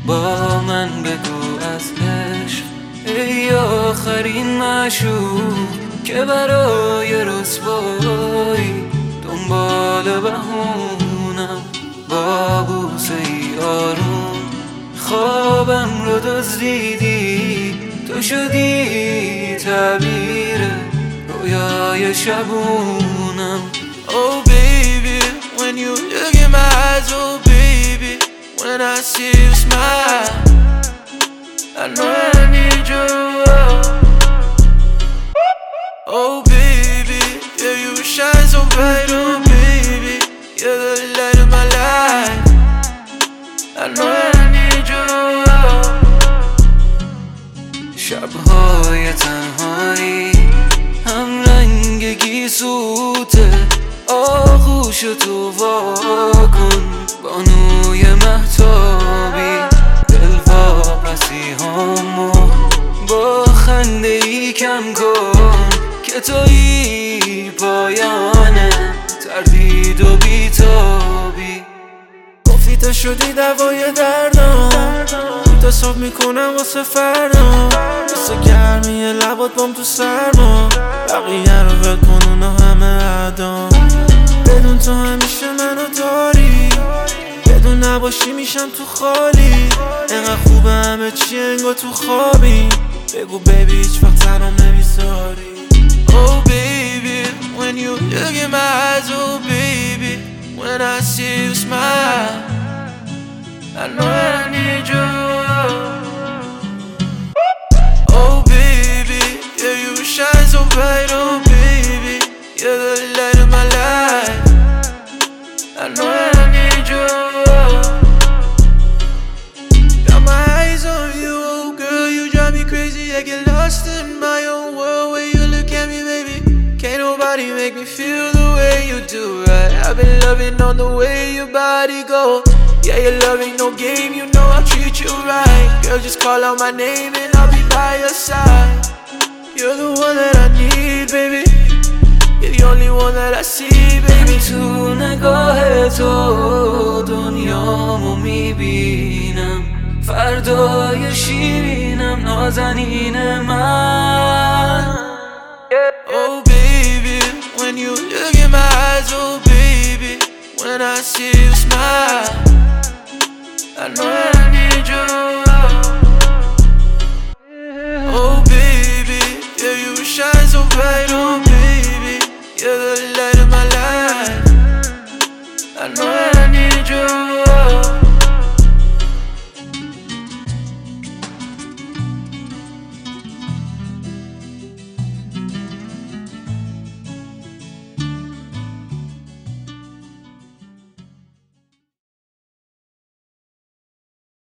با من بگو از عشق ای آخرین معشوق که برای رسوایی دنبال بهونم. با بوسه ای آروم خوابم رو دزدیدی، تو شدی تعبیر رویای شبونم. Oh baby, when you look in my eyes, oh baby, when I see you smile, I know I need you. Oh baby, yeah you shine so bright, oh baby, you're the light of my life. I know I need you. شبهای تنهایی هم رنگ گیسوته، آغوش تو واکن بانوی مهتابی. دل واپسی همو با خنده ای کم کن که تویی پایانه تردید و بیتابی. گفتی تو شدی دوای دردم، تو صبح میکنم واسه فردا. مثل گرمی لبات بام تو سرما، بقیه رو ول کن اونا همه عدام. بدون تو همیشه منو داری، بدون نباشی میشم تو خالی. انقدر خوبه همه چی انگار تو خوابی، بگو بیبی هیچ وقت تنم نمیذاری. Oh baby, when you look in my eyes, oh baby, when I see you smile, I know I need you. Oh baby, yeah you shine so bright, oh baby, you're the light of my life. I know I need you. Got my eyes on you, oh girl, you drive me crazy. I get lost in my own world when you look at me, baby. Can't nobody make me feel the way you do, right? I've been loving on the way your body go. Yeah, your love ain't no game, you know I'll treat you right. Girl, just call out my name and I'll be by your side. You're the one that I need, baby. You're the only one that I see, baby. تو نگاه تو دنیامو میبینم، فردای شیرینم نازنین من. Oh baby, when you look in my eyes, oh baby, when I see you smile,